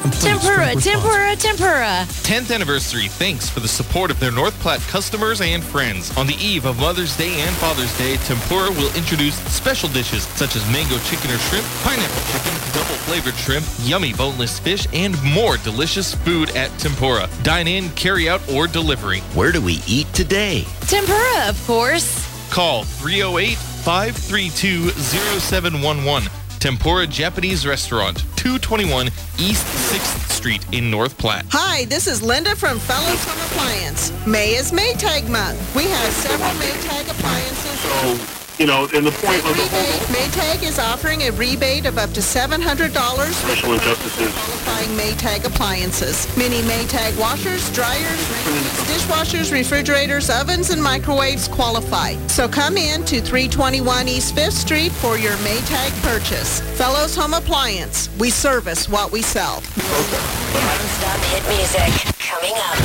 Tempura, tempura, tempura. 10th anniversary thanks for the support of their North Platte customers and friends. On the eve of Mother's Day and Father's Day, Tempura will introduce special dishes such as mango chicken or shrimp, pineapple chicken, double flavored shrimp, yummy boneless fish, and more delicious food at Tempura. Dine in, carry out, or delivery. Where do we eat today? Tempura, of course. Call 308-532-0711. Tempura Japanese Restaurant, 221 East 6th Street in North Platte. Hi, this is Linda from Fellows Home Appliance. May is Maytag month. We have several Maytag appliances. And the point of the whole Maytag is offering a rebate of up to $700 special injustices. qualifying Maytag appliances. Many Maytag washers, dryers, dishwashers, refrigerators, ovens, and microwaves qualify. So come in to 321 East 5th Street for your Maytag purchase. Fellows Home Appliance. We service what we sell. Non-stop hit music coming up.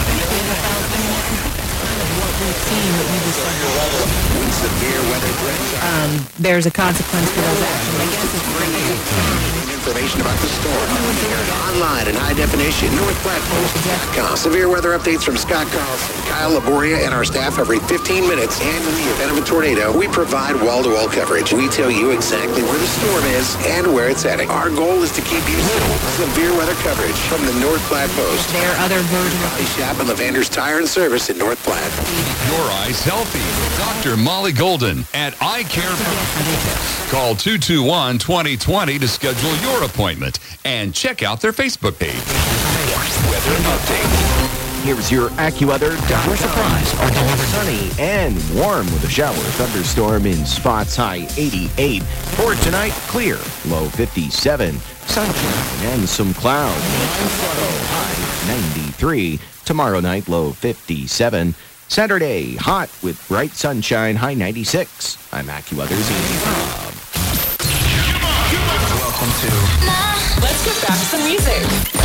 Severe weather threats. There's a consequence for those actions. I guess it's Information about the storm. Online in high definition. NorthPlattePost.com. Severe weather updates from Scott Carlson, Kyle Laboria, and our staff every 15 minutes. And in the event of a tornado, we provide wall-to-wall coverage. We tell you exactly where the storm is and where it's heading. Our goal is to keep you safe. Severe weather coverage from the North Platte Post. There are other versions. Body shop and Lavander's Tire and Service in North Platte. Keep your eyes healthy. Dr. Molly Golden at Eye Care. Call 221-2020 to schedule your appointment and check out their Facebook page. Weather update. Here's your AccuWeather.com. Your surprise are delivered. Sunny and warm with a shower. Thunderstorm in spots, high 88. For tonight, clear, low 57. Sunshine and some clouds. High 93. Tomorrow night, low 57. Saturday, hot with bright sunshine, high 96. I'm AccuWeather's Andy Cobb. Welcome to... Let's get back to some music.